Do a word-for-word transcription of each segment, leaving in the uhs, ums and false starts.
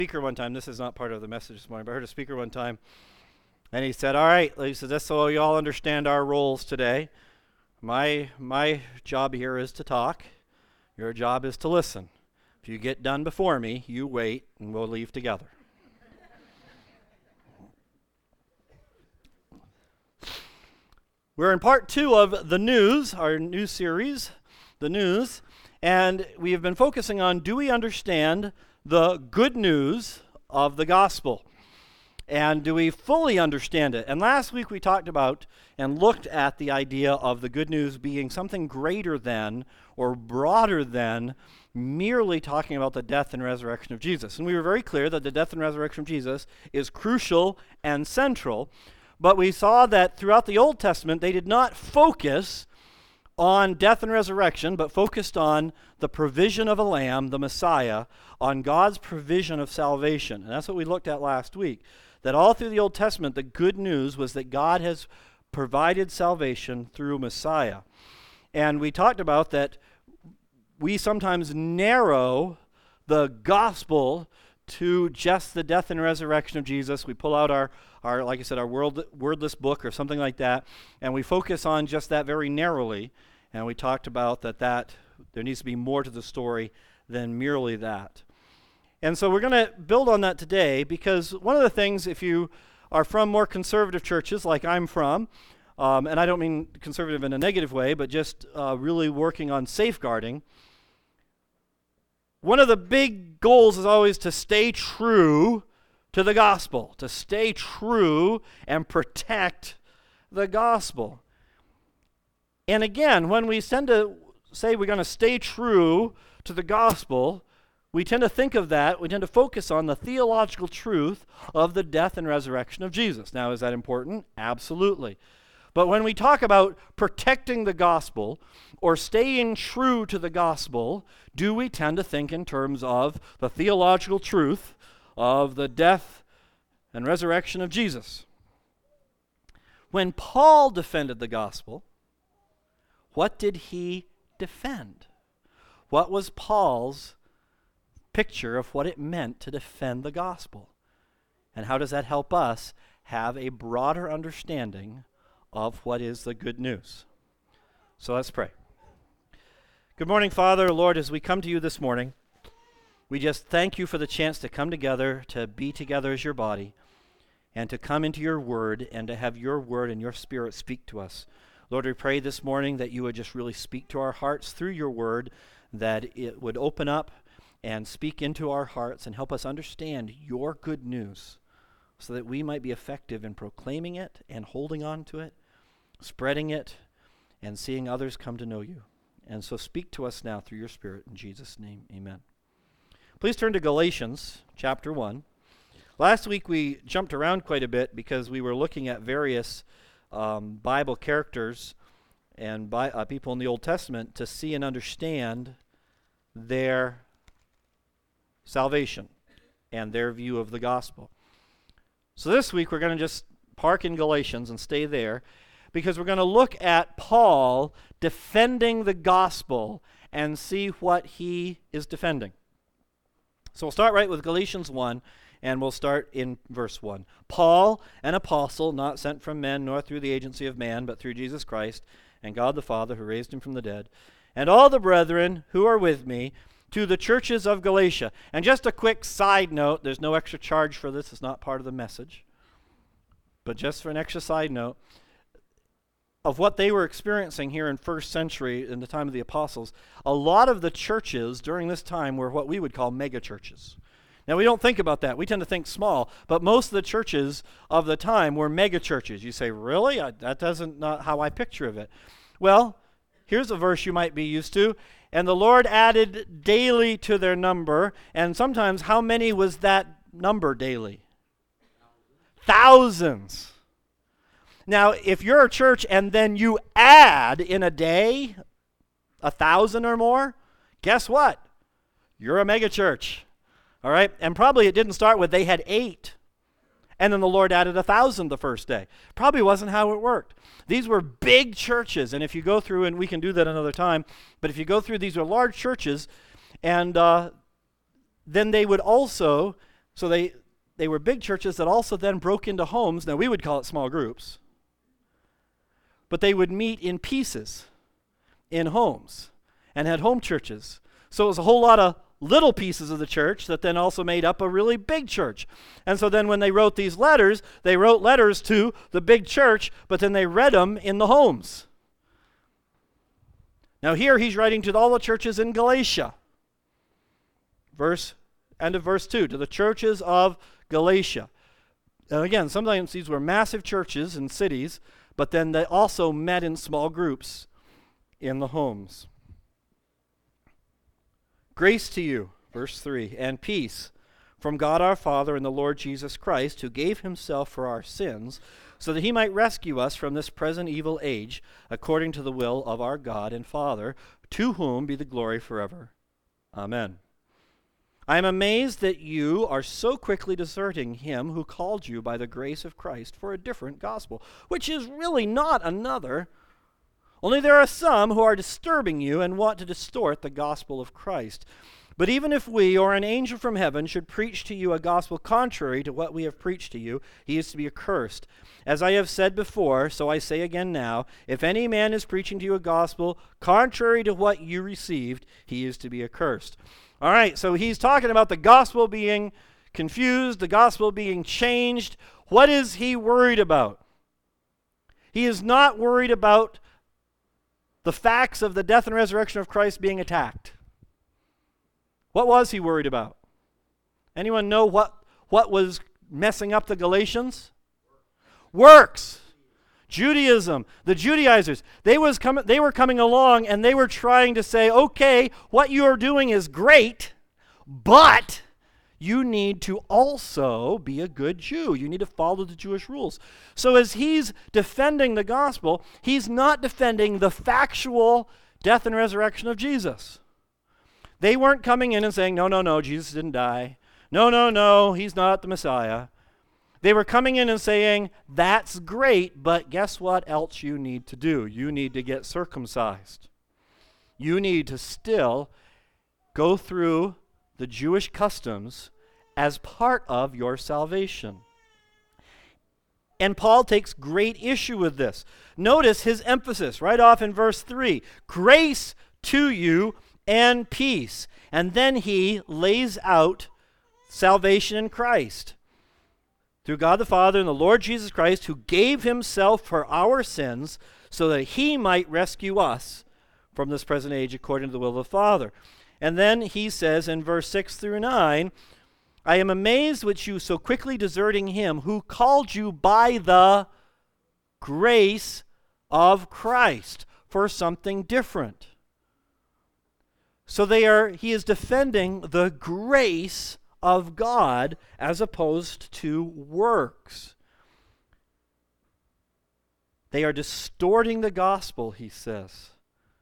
Speaker one time, this is not part of the message this morning, but I heard a speaker one time, and he said, all right, he said, just so you all understand our roles today, my my job here is to talk, your job is to listen. If you get done before me, you wait, and we'll leave together. We're in part two of The News, our new series, The News, and we have been focusing on, do we understand the good news of the gospel? And do we fully understand it? And last week we talked about and looked at the idea of the good news being something greater than or broader than merely talking about the death and resurrection of Jesus. And we were very clear that the death and resurrection of Jesus is crucial and central. But we saw that throughout the Old Testament, they did not focus on death and resurrection, but focused on the provision of a lamb, the Messiah, on God's provision of salvation. And that's what we looked at last week. That all through the Old Testament, the good news was that God has provided salvation through Messiah. And we talked about that we sometimes narrow the gospel to just the death and resurrection of Jesus. We pull out our, our like I said, our world, wordless book or something like that, and we focus on just that very narrowly. And we talked about that, that there needs to be more to the story than merely that. And so we're going to build on that today, because one of the things, if you are from more conservative churches like I'm from, um, and I don't mean conservative in a negative way, but just uh, really working on safeguarding, one of the big goals is always to stay true to the gospel, to stay true and protect the gospel. And again, when we tend to say we're going to stay true to the gospel, we tend to think of that, we tend to focus on the theological truth of the death and resurrection of Jesus. Now, is that important? Absolutely. But when we talk about protecting the gospel or staying true to the gospel, do we tend to think in terms of the theological truth of the death and resurrection of Jesus? When Paul defended the gospel, what did he defend? What was Paul's picture of what it meant to defend the gospel? And how does that help us have a broader understanding of what is the good news? So let's pray. Good morning, Father, Lord, as we come to you this morning, we just thank you for the chance to come together, to be together as your body, and to come into your word and to have your word and your spirit speak to us. Lord, we pray this morning that you would just really speak to our hearts through your word, that it would open up and speak into our hearts and help us understand your good news so that we might be effective in proclaiming it and holding on to it, spreading it, and seeing others come to know you. And so speak to us now through your Spirit. In Jesus' name, amen. Please turn to Galatians chapter one. Last week we jumped around quite a bit because we were looking at various um, Bible characters and by, uh, people in the Old Testament to see and understand their salvation and their view of the gospel. So this week we're going to just park in Galatians and stay there, because we're going to look at Paul defending the gospel and see what he is defending. So we'll start right with Galatians one, and we'll start in verse one. Paul, an apostle, not sent from men, nor through the agency of man, but through Jesus Christ, and God the Father, who raised him from the dead, and all the brethren who are with me, to the churches of Galatia. And just a quick side note, there's no extra charge for this, it's not part of the message, but just for an extra side note, of what they were experiencing here in first century in the time of the apostles, a lot of the churches during this time were what we would call mega churches. Now, we don't think about that. We tend to think small, but most of the churches of the time were mega churches. You say, really? I, that doesn't not how I picture of it. Well, here's a verse you might be used to. And the Lord added daily to their number. And sometimes, how many was that number daily? Thousands. Now, if you're a church and then you add in a day a thousand or more, guess what? You're a mega church. All right? And probably it didn't start with they had eight, and then the Lord added a thousand the first day. Probably wasn't how it worked. These were big churches, and if you go through, and we can do that another time, but if you go through, these were large churches, and uh, then they would also So they, they were big churches that also then broke into homes. Now we would call it small groups. But they would meet in pieces, in homes, and had home churches. So it was a whole lot of little pieces of the church that then also made up a really big church. And so then when they wrote these letters, they wrote letters to the big church, but then they read them in the homes. Now here he's writing to all the churches in Galatia. Verse, end of verse two, to the churches of Galatia. And again, sometimes these were massive churches in cities, but then they also met in small groups in the homes. Grace to you, verse three, and peace from God our Father and the Lord Jesus Christ, who gave himself for our sins, so that he might rescue us from this present evil age, according to the will of our God and Father, to whom be the glory forever. Amen. I am amazed that you are so quickly deserting him who called you by the grace of Christ for a different gospel, which is really not another. Only there are some who are disturbing you and want to distort the gospel of Christ. But even if we or an angel from heaven should preach to you a gospel contrary to what we have preached to you, he is to be accursed. As I have said before, so I say again now, if any man is preaching to you a gospel contrary to what you received, he is to be accursed. All right, so he's talking about the gospel being confused, the gospel being changed. What is he worried about? He is not worried about the facts of the death and resurrection of Christ being attacked. What was he worried about? Anyone know what, what was messing up the Galatians? Works. Judaism. The Judaizers. They, was com- they were coming along and they were trying to say, okay, what you are doing is great, but you need to also be a good Jew. You need to follow the Jewish rules. So as he's defending the gospel, he's not defending the factual death and resurrection of Jesus. They weren't coming in and saying, no, no, no, Jesus didn't die. No, no, no, he's not the Messiah. They were coming in and saying, that's great, but guess what else you need to do? You need to get circumcised. You need to still go through the Jewish customs as part of your salvation. And Paul takes great issue with this. Notice his emphasis right off in verse three. Grace to you and peace. And then he lays out salvation in Christ. Through God the Father and the Lord Jesus Christ, who gave himself for our sins so that he might rescue us from this present age according to the will of the Father. And then he says in verse six through nine, I am amazed with you so quickly deserting him who called you by the grace of Christ for something different. So they are, he is defending the grace of God as opposed to works. They are distorting the gospel, he says.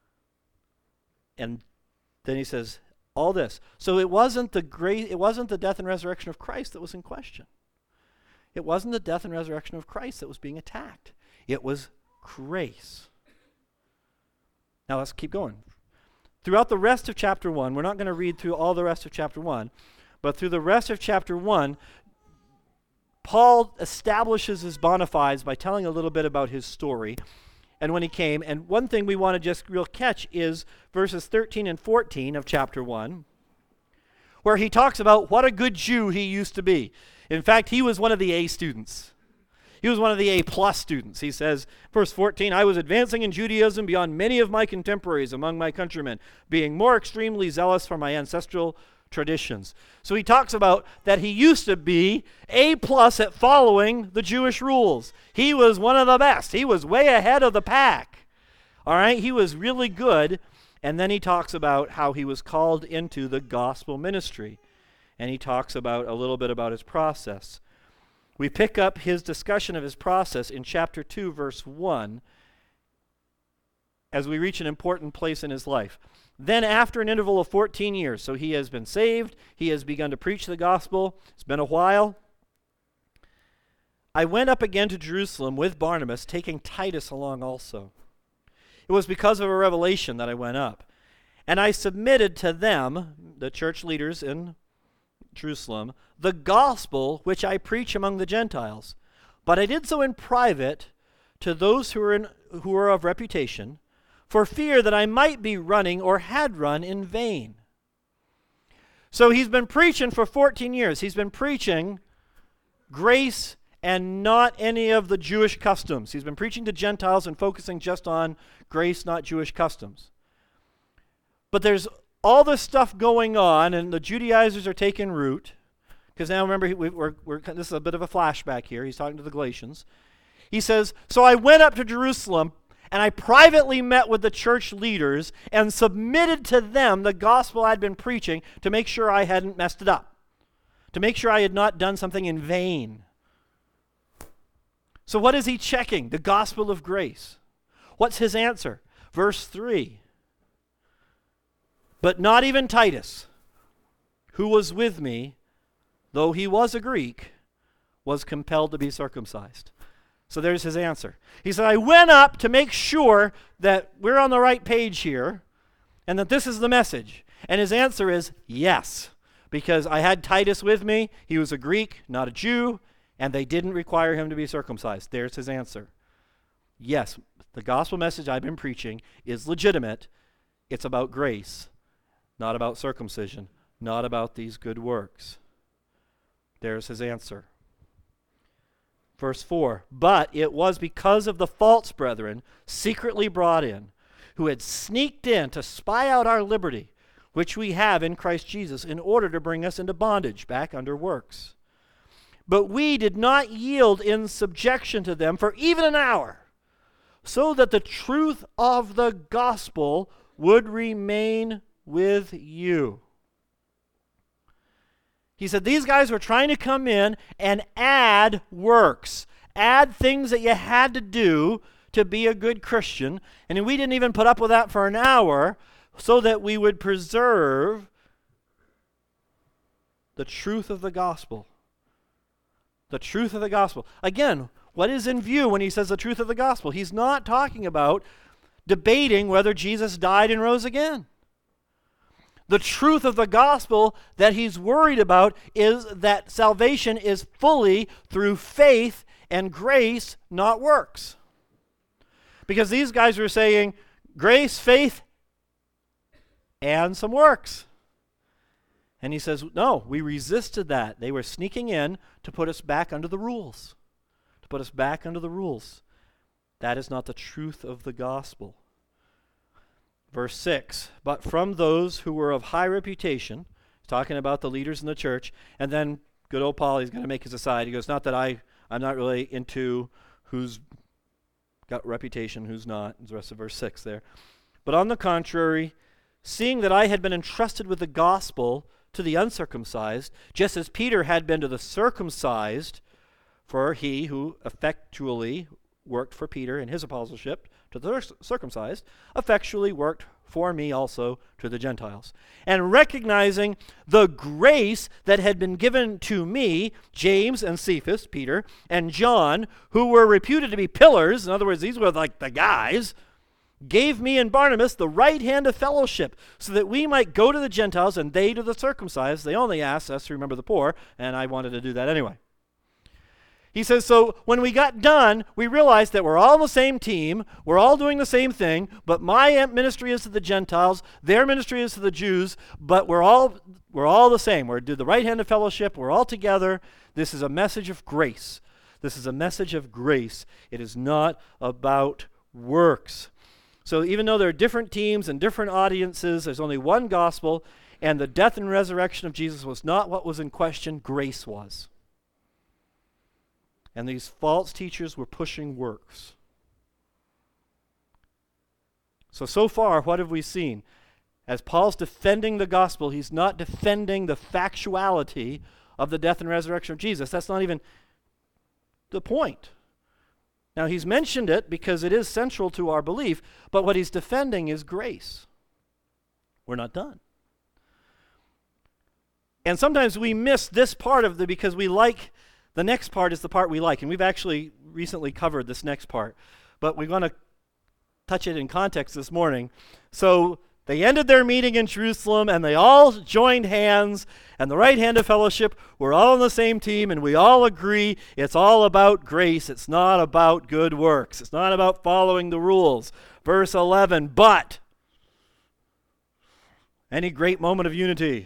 And then he says all this. So it wasn't the grace, it wasn't the death and resurrection of Christ that was in question. It wasn't the death and resurrection of Christ that was being attacked. It was grace. Now let's keep going. Throughout the rest of chapter one, we're not going to read through all the rest of chapter one, but through the rest of chapter one, Paul establishes his bona fides by telling a little bit about his story and when he came. And one thing we want to just real catch is verses thirteen and fourteen of chapter one, where he talks about what a good Jew he used to be. In fact, he was one of the A students. He was one of the A-plus students. He says, verse fourteen, I was advancing in Judaism beyond many of my contemporaries among my countrymen, being more extremely zealous for my ancestral traditions. So he talks about that he used to be A-plus at following the Jewish rules. He was one of the best. He was way ahead of the pack. All right, he was really good. And then he talks about how he was called into the gospel ministry. And he talks about a little bit about his process. We pick up his discussion of his process in chapter two, verse one, as we reach an important place in his life. Then after an interval of fourteen years, so he has been saved, he has begun to preach the gospel, it's been a while. I went up again to Jerusalem with Barnabas, taking Titus along also. It was because of a revelation that I went up. And I submitted to them, the church leaders in Jerusalem the gospel which I preach among the Gentiles. But I did so in private to those who were, in, who were of reputation, for fear that I might be running or had run in vain. So he's been preaching for fourteen years. He's been preaching grace and not any of the Jewish customs. He's been preaching to Gentiles and focusing just on grace, not Jewish customs. But there's all this stuff going on, and the Judaizers are taking root. Because now remember, we, we're, we're, this is a bit of a flashback here. He's talking to the Galatians. He says, so I went up to Jerusalem, and I privately met with the church leaders and submitted to them the gospel I'd been preaching to make sure I hadn't messed it up, to make sure I had not done something in vain. So what is he checking? The gospel of grace. What's his answer? Verse three. But not even Titus, who was with me, though he was a Greek, was compelled to be circumcised. So there's his answer. He said, I went up to make sure that we're on the right page here and that this is the message. And his answer is yes, because I had Titus with me. He was a Greek, not a Jew, and they didn't require him to be circumcised. There's his answer. Yes, the gospel message I've been preaching is legitimate. It's about grace, not about circumcision, not about these good works. There's his answer. Verse four, but it was because of the false brethren secretly brought in, who had sneaked in to spy out our liberty, which we have in Christ Jesus, in order to bring us into bondage, back under works. But we did not yield in subjection to them for even an hour, so that the truth of the gospel would remain with you. He said these guys were trying to come in and add works, add things that you had to do to be a good Christian. And we didn't even put up with that for an hour so that we would preserve the truth of the gospel. The truth of the gospel. Again, what is in view when he says the truth of the gospel? He's not talking about debating whether Jesus died and rose again. The truth of the gospel that he's worried about is that salvation is fully through faith and grace, not works. Because these guys were saying grace, faith, and some works. And he says, no, we resisted that. They were sneaking in to put us back under the rules. To put us back under the rules. That is not the truth of the gospel. Verse six, but from those who were of high reputation, talking about the leaders in the church, and then good old Paul, he's going to make his aside. He goes, not that I, I'm not really into who's got reputation, who's not. It's the rest of verse six there. But on the contrary, seeing that I had been entrusted with the gospel to the uncircumcised, just as Peter had been to the circumcised, for he who effectually worked for Peter in his apostleship to the circumcised, effectually worked for me also to the Gentiles. And recognizing the grace that had been given to me, James and Cephas, Peter, and John, who were reputed to be pillars, in other words, these were like the guys, gave me and Barnabas the right hand of fellowship, so that we might go to the Gentiles and they to the circumcised. They only asked us to remember the poor, and I wanted to do that anyway. He says, so when we got done, we realized that we're all on the same team, we're all doing the same thing, but my ministry is to the Gentiles, their ministry is to the Jews, but we're all we're all the same. We're do the right hand of fellowship, we're all together. This is a message of grace. This is a message of grace. It is not about works. So even though there are different teams and different audiences, there's only one gospel, and the death and resurrection of Jesus was not what was in question, grace was. And these false teachers were pushing works. So, so far, what have we seen? As Paul's defending the gospel, he's not defending the factuality of the death and resurrection of Jesus. That's not even the point. Now, he's mentioned it because it is central to our belief, but what he's defending is grace. We're not done. And sometimes we miss this part of the, because we like, the next part is the part we like. And we've actually recently covered this next part, but we're going to touch it in context this morning. So They ended their meeting in Jerusalem, and they all joined hands, and the right hand of fellowship, we're all on the same team, and we all agree it's all about grace. It's not about good works. It's not about following the rules. Verse eleven, but any great moment of unity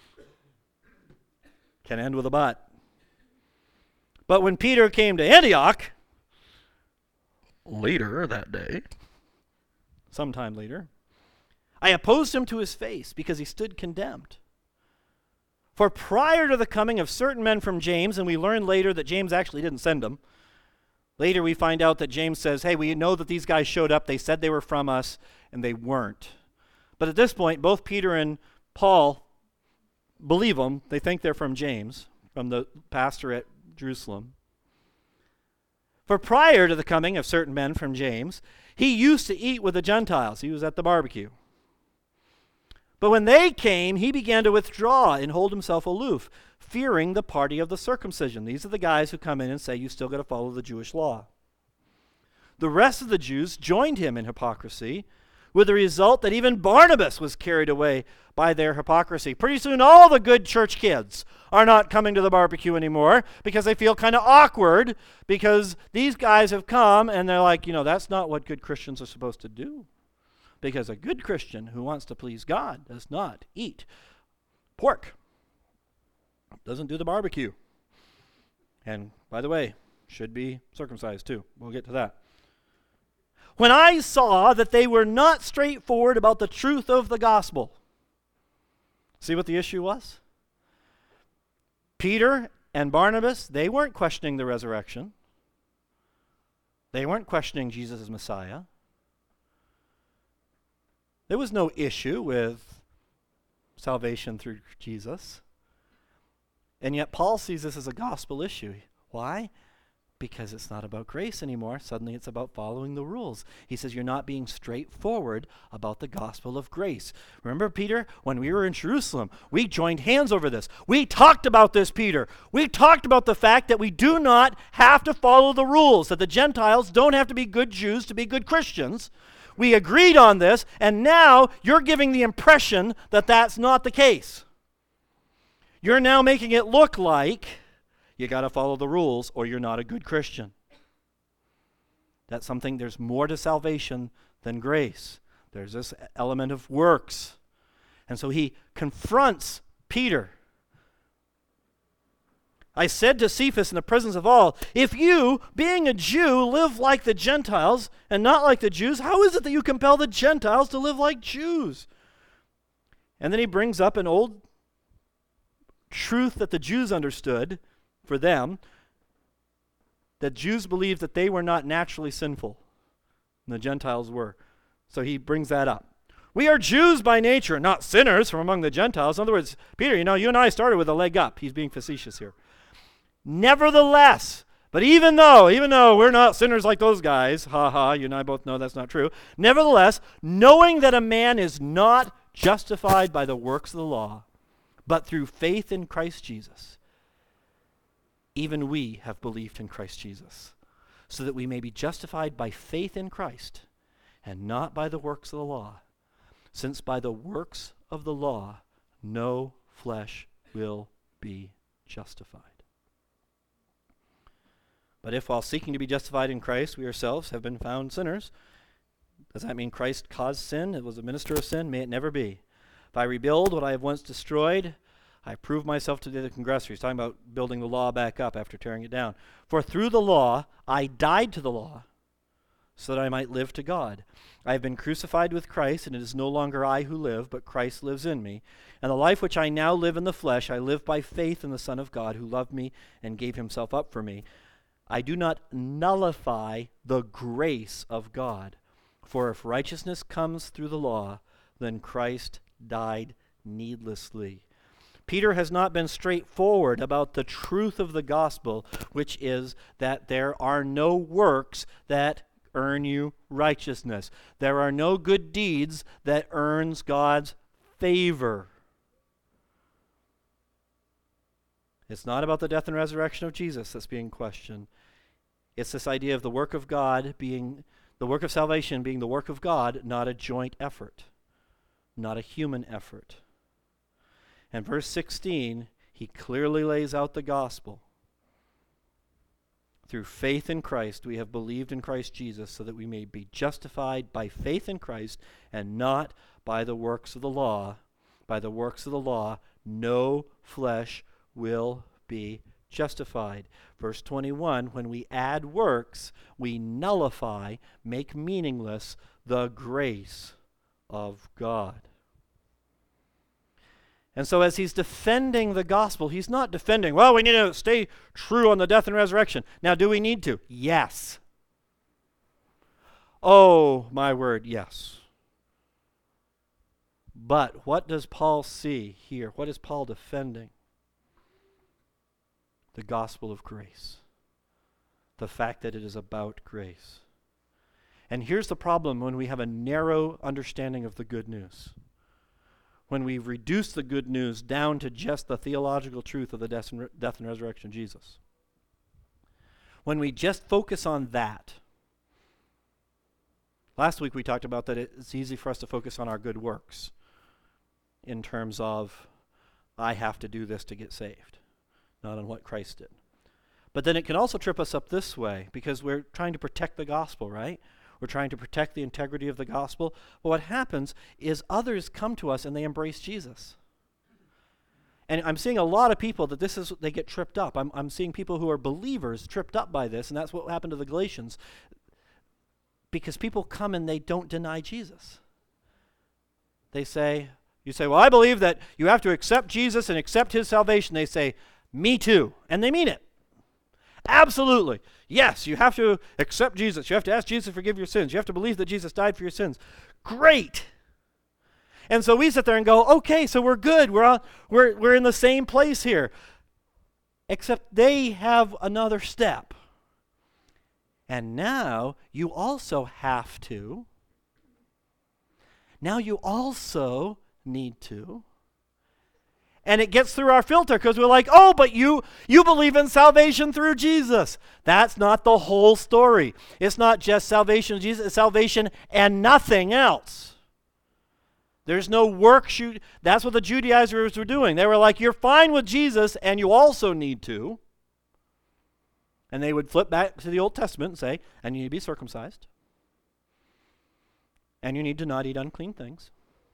can end with a but. But when Peter came to Antioch, later that day, sometime later, I opposed him to his face because he stood condemned. For prior to the coming of certain men from James, and we learn later that James actually didn't send them, later we find out that James says, hey, we know that these guys showed up, they said they were from us, and they weren't. But at this point, both Peter and Paul believe them. They think they're from James, from the pastor at Jerusalem. For prior to the coming of certain men from James, he used to eat with the Gentiles. He was at the barbecue. But when they came, he began to withdraw and hold himself aloof, fearing the party of the circumcision. These are the guys who come in and say, you still got to follow the Jewish law. The rest of the Jews joined him in hypocrisy, with the result that even Barnabas was carried away by their hypocrisy. Pretty soon, all the good church kids are not coming to the barbecue anymore because they feel kind of awkward because these guys have come and they're like, you know, that's not what good Christians are supposed to do. Because a good Christian who wants to please God does not eat pork, doesn't do the barbecue. And by the way, should be circumcised too. We'll get to that. When I saw that they were not straightforward about the truth of the gospel. See what the issue was? Peter and Barnabas, they weren't questioning the resurrection. They weren't questioning Jesus as Messiah. There was no issue with salvation through Jesus. And yet Paul sees this as a gospel issue. Why? Because it's not about grace anymore. Suddenly it's about following the rules. He says you're not being straightforward about the gospel of grace. Remember, Peter, when we were in Jerusalem, we joined hands over this. We talked about this, Peter. We talked about the fact that we do not have to follow the rules, that the Gentiles don't have to be good Jews to be good Christians. We agreed on this, and now you're giving the impression that that's not the case. You're now making it look like you got to follow the rules or you're not a good Christian. That's something, there's more to salvation than grace. There's this element of works. And so he confronts Peter. I said to Cephas in the presence of all, if you, being a Jew, live like the Gentiles and not like the Jews, how is it that you compel the Gentiles to live like Jews? And then he brings up an old truth that the Jews understood for them, that Jews believed that they were not naturally sinful, and the Gentiles were. So he brings that up. We are Jews by nature, not sinners from among the Gentiles. In other words, Peter, you know, you and I started with a leg up. He's being facetious here. Nevertheless, but even though, even though we're not sinners like those guys, ha ha, you and I both know that's not true. Nevertheless, knowing that a man is not justified by the works of the law, but through faith in Christ Jesus, even we have believed in Christ Jesus, so that we may be justified by faith in Christ, and not by the works of the law, since by the works of the law no flesh will be justified. But if while seeking to be justified in Christ, we ourselves have been found sinners, does that mean Christ caused sin? It was a minister of sin? May it never be. If I rebuild what I have once destroyed, I prove myself to be the transgressor. He's talking about building the law back up after tearing it down. For through the law, I died to the law, so that I might live to God. I have been crucified with Christ, and it is no longer I who live, but Christ lives in me. And the life which I now live in the flesh, I live by faith in the Son of God, who loved me and gave himself up for me. I do not nullify the grace of God. For if righteousness comes through the law, then Christ died needlessly. Peter has not been straightforward about the truth of the gospel, which is that there are no works that earn you righteousness. There are no good deeds that earns God's favor. It's not about the death and resurrection of Jesus that's being questioned. It's this idea of the work of God being, the work of salvation being the work of God, not a joint effort. not a human effort. And verse sixteen, he clearly lays out the gospel. Through faith in Christ, we have believed in Christ Jesus so that we may be justified by faith in Christ and not by the works of the law. By the works of the law, no flesh will be justified. Verse twenty-one, when we add works, we nullify, make meaningless the grace of God. And so as he's defending the gospel, he's not defending, well, we need to stay true on the death and resurrection. Now, do we need to? Yes. Oh, my word, yes. But what does Paul see here? What is Paul defending? The gospel of grace. The fact that it is about grace. And here's the problem when we have a narrow understanding of the good news. When we reduce the good news down to just the theological truth of the death and, re- death and resurrection of Jesus. When we just focus on that. Last week we talked about that it's easy for us to focus on our good works in terms of, I have to do this to get saved, not on what Christ did. But then it can also trip us up this way because we're trying to protect the gospel, right? We're trying to protect the integrity of the gospel. But what happens is others come to us and they embrace Jesus. And I'm seeing a lot of people that this is, they get tripped up. I'm, I'm seeing people who are believers tripped up by this, and that's what happened to the Galatians. Because people come and they don't deny Jesus. They say, you say, well, I believe that you have to accept Jesus and accept his salvation. They say, me too. And they mean it. Absolutely. Yes, you have to accept Jesus. You have to ask Jesus to forgive your sins. You have to believe that Jesus died for your sins. Great. And so we sit there and go, okay, so we're good. We're on, we're we're in the same place here. Except they have another step. And now you also have to. Now you also need to. And it gets through our filter because we're like, oh, but you you believe in salvation through Jesus. That's not the whole story. It's not just salvation of Jesus, it's salvation and nothing else. There's no works. You, that's what the Judaizers were doing. They were like, you're fine with Jesus and you also need to. And they would flip back to the Old Testament and say, and you need to be circumcised. And you need to not eat unclean things.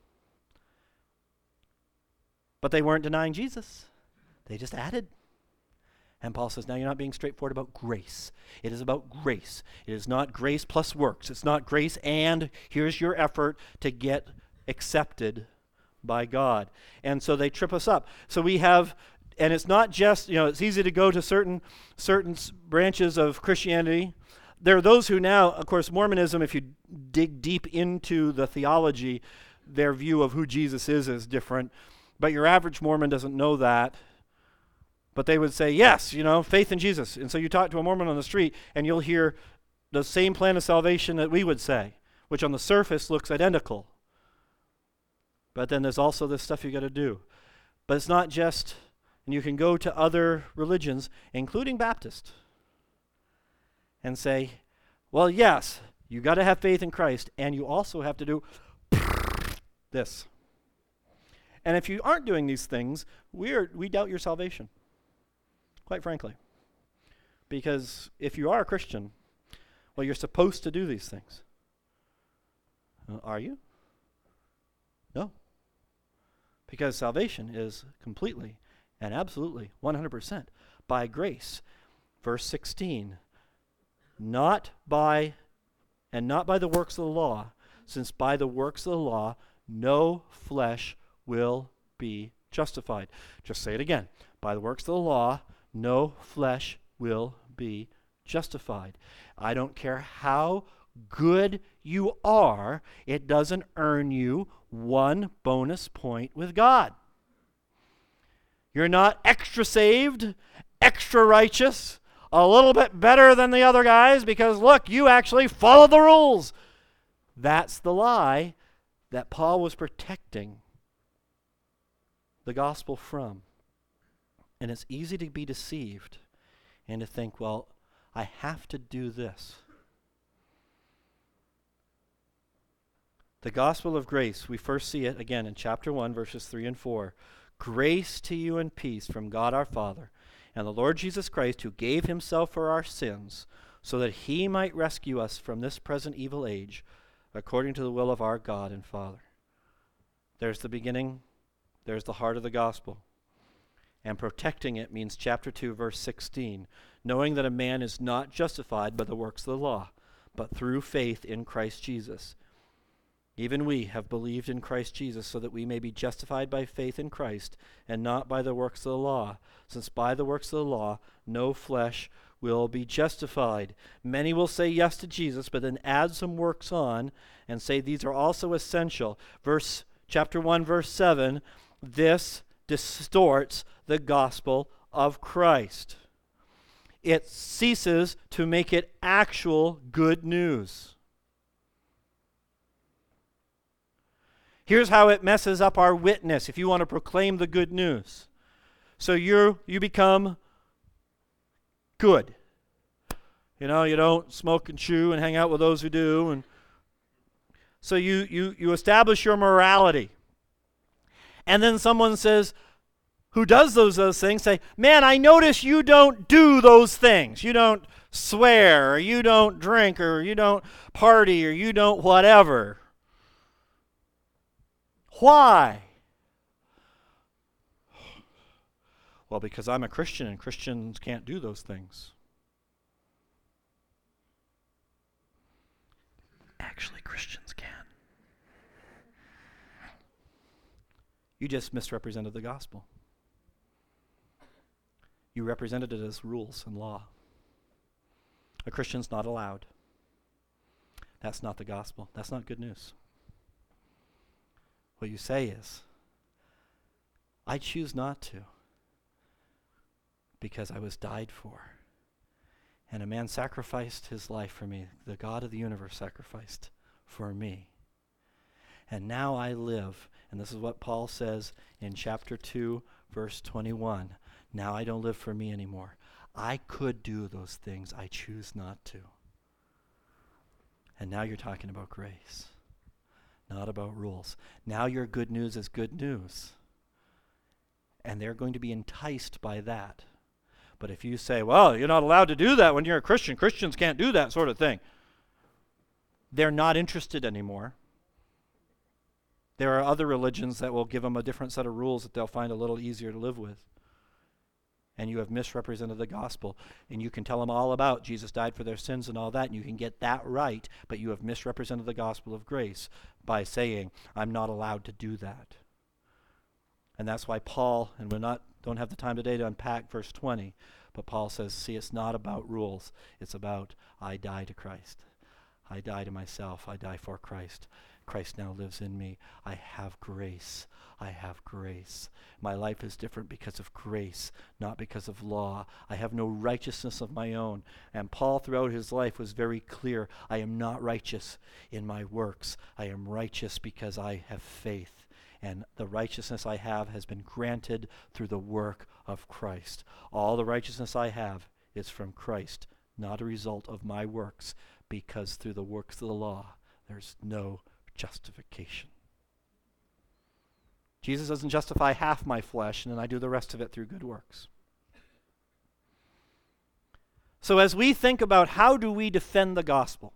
But they weren't denying Jesus. They just added. And Paul says, now you're not being straightforward about grace. It is about grace. It is not grace plus works. It's not grace and here's your effort to get accepted by God. And so they trip us up. So we have, and it's not just, you know, it's easy to go to certain, certain branches of Christianity. There are those who now, of course, Mormonism, if you dig deep into the theology, their view of who Jesus is is different. But your average Mormon doesn't know that. But they would say, yes, you know, faith in Jesus. And so you talk to a Mormon on the street, and you'll hear the same plan of salvation that we would say, which on the surface looks identical. But then there's also this stuff you got to do. But it's not just, and you can go to other religions, including Baptist, and say, well, yes, you got to have faith in Christ, and you also have to do this. And if you aren't doing these things, we're, we doubt your salvation, quite frankly. Because if you are a Christian, well, you're supposed to do these things. Uh, are you? No. Because salvation is completely and absolutely one hundred percent by grace. Verse sixteen, not by, and not by the works of the law, since by the works of the law no flesh will be justified. Just say it again. By the works of the law, no flesh will be justified. I don't care how good you are, it doesn't earn you one bonus point with God. You're not extra saved, extra righteous, a little bit better than the other guys because, look, you actually follow the rules. That's the lie that Paul was protecting the gospel from. And it's easy to be deceived and to think, well, I have to do this. The gospel of grace, we first see it again in chapter one, verses three and four. Grace to you and peace from God our Father and the Lord Jesus Christ, who gave himself for our sins, so that he might rescue us from this present evil age, according to the will of our God and Father. There's the beginning. There's the heart of the gospel. And protecting it means chapter two, verse sixteen, knowing that a man is not justified by the works of the law, but through faith in Christ Jesus. Even we have believed in Christ Jesus so that we may be justified by faith in Christ and not by the works of the law, since by the works of the law no flesh will be justified. Many will say yes to Jesus, but then add some works on and say these are also essential. Verse chapter one, verse seven, this distorts the gospel of Christ. It ceases to make it actual good news. Here's how it messes up our witness if you want to proclaim the good news. So you you become good. You know, you don't smoke and chew and hang out with those who do. And so you you you establish your morality. And then someone says, who does those those things, say, man, I notice you don't do those things. You don't swear, or you don't drink, or you don't party, or you don't whatever. Why? Well, because I'm a Christian and Christians can't do those things. Actually, Christians can. You just misrepresented the gospel. You represented it as rules and law. A Christian's not allowed. That's not the gospel. That's not good news. What you say is, I choose not to because I was died for. And a man sacrificed his life for me. The God of the universe sacrificed for me. And now I live. And this is what Paul says in chapter two, verse twenty-one. Now I don't live for me anymore. I could do those things. I choose not to. And now you're talking about grace. Not about rules. Now your good news is good news. And they're going to be enticed by that. But if you say, well, you're not allowed to do that when you're a Christian. Christians can't do that sort of thing. They're not interested anymore. There are other religions that will give them a different set of rules that they'll find a little easier to live with. And you have misrepresented the gospel. And you can tell them all about Jesus died for their sins and all that, and you can get that right, but you have misrepresented the gospel of grace by saying, I'm not allowed to do that. And that's why Paul, and we not don't have the time today to unpack verse twenty, but Paul says, see, it's not about rules. It's about, I die to Christ. I die to myself. I die for Christ. Christ now lives in me. I have grace. I have grace. My life is different because of grace, not because of law. I have no righteousness of my own. And Paul, throughout his life, was very clear. I am not righteous in my works. I am righteous because I have faith. And the righteousness I have has been granted through the work of Christ. All the righteousness I have is from Christ, not a result of my works, because through the works of the law, there's no justification. Jesus doesn't justify half my flesh, and then I do the rest of it through good works. So as we think about how do we defend the gospel,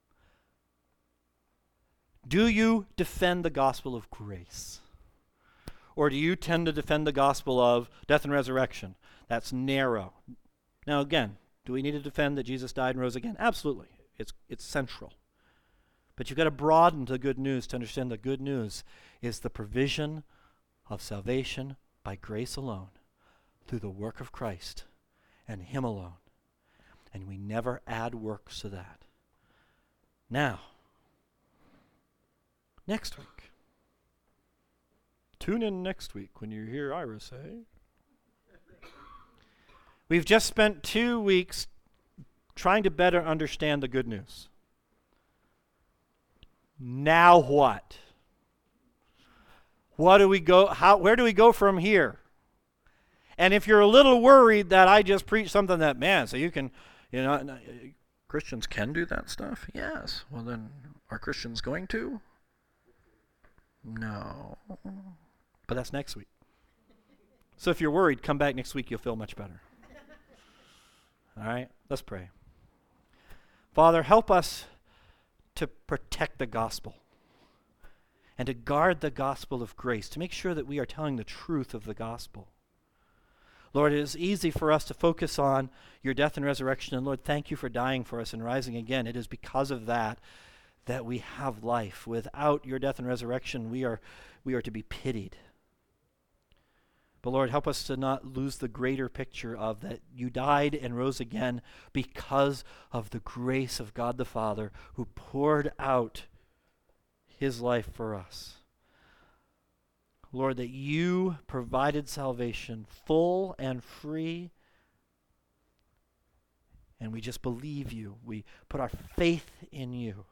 do you defend the gospel of grace? Or do you tend to defend the gospel of death and resurrection? That's narrow. Now again, do we need to defend that Jesus died and rose again? Absolutely. It's, it's central. But you've got to broaden the good news to understand the good news is the provision of salvation by grace alone, through the work of Christ and Him alone. And we never add works to that. Now, next week. Tune in next week when you hear Ira say. We've just spent two weeks trying to better understand the good news. Now what? What do we go, how, where do we go from here? And if you're a little worried that I just preached something that, man, so you can, you know, Christians can do that stuff? Yes. Well then, are Christians going to? No. But that's next week. So if you're worried, come back next week. You'll feel much better. All right? Let's pray. Father, help us to protect the gospel and to guard the gospel of grace, to make sure that we are telling the truth of the gospel. Lord, it is easy for us to focus on your death and resurrection, and Lord, thank you for dying for us and rising again. It is because of that that we have life. Without your death and resurrection, we are, we are to be pitied. But Lord, help us to not lose the greater picture of that you died and rose again because of the grace of God the Father who poured out his life for us. Lord, that you provided salvation full and free, and we just believe you. We put our faith in you.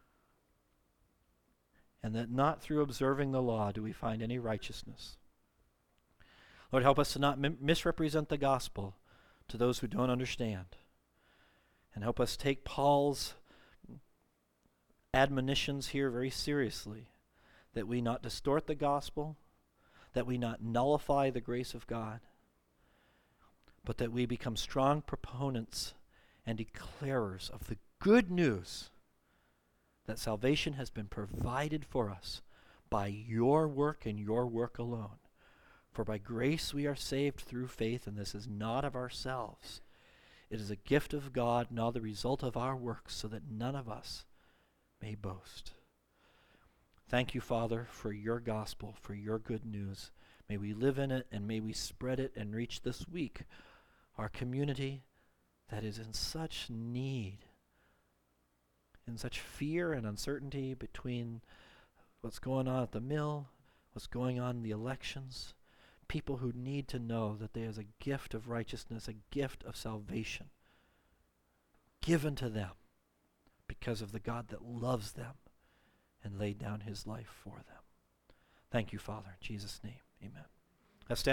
And that not through observing the law do we find any righteousness. Lord, help us to not mi- misrepresent the gospel to those who don't understand. And help us take Paul's admonitions here very seriously, that we not distort the gospel, that we not nullify the grace of God, but that we become strong proponents and declarers of the good news that salvation has been provided for us by your work and your work alone. For by grace we are saved through faith, and this is not of ourselves. It is a gift of God, not the result of our works, so that none of us may boast. Thank you, Father, for your gospel, for your good news. May we live in it, and may we spread it and reach this week our community that is in such need, in such fear and uncertainty between what's going on at the mill, what's going on in the elections. People who need to know that there is a gift of righteousness, a gift of salvation given to them because of the God that loves them and laid down his life for them. Thank you, Father. In Jesus' name, amen.